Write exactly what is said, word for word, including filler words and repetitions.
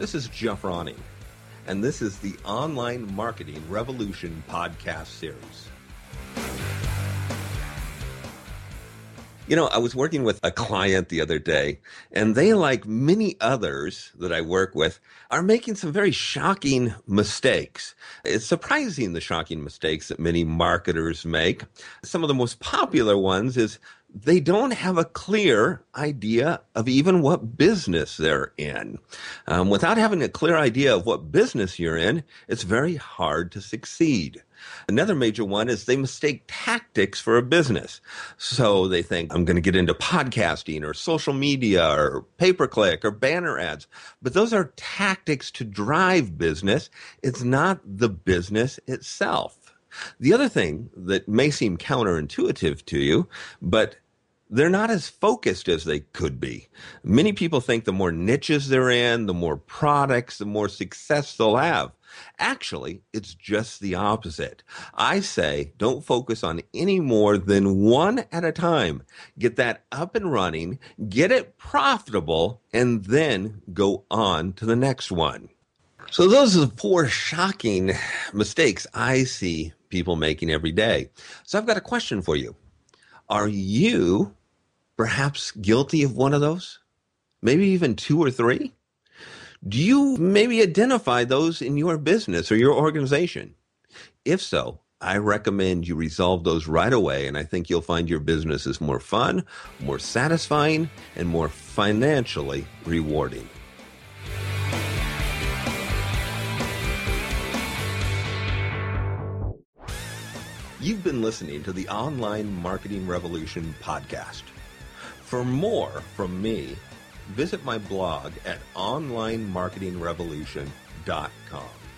This is Jeff Ronning, and this is the Online Marketing Revolution podcast series. You know, I was working with a client the other day, and they, like many others that I work with, are making some very shocking mistakes. It's surprising the shocking mistakes that many marketers make. Some of the most popular ones is they don't have a clear idea of even what business they're in. Um, without having a clear idea of what business you're in, it's very hard to succeed. Another major one is they mistake tactics for a business. So they think, I'm going to get into podcasting or social media or pay-per-click or banner ads. But those are tactics to drive business. It's not the business itself. The other thing that may seem counterintuitive to you, but they're not as focused as they could be. Many people think the more niches they're in, the more products, the more success they'll have. Actually, it's just the opposite. I say don't focus on any more than one at a time. Get that up and running, get it profitable, and then go on to the next one. So those are the four shocking mistakes I see people making every day. So I've got a question for you. Are you perhaps guilty of one of those? Maybe even two or three? Do you maybe identify those in your business or your organization? If so, I recommend you resolve those right away, and I think you'll find your business is more fun, more satisfying, and more financially rewarding. You've been listening to the Online Marketing Revolution podcast. For more from me, visit my blog at online marketing revolution dot com.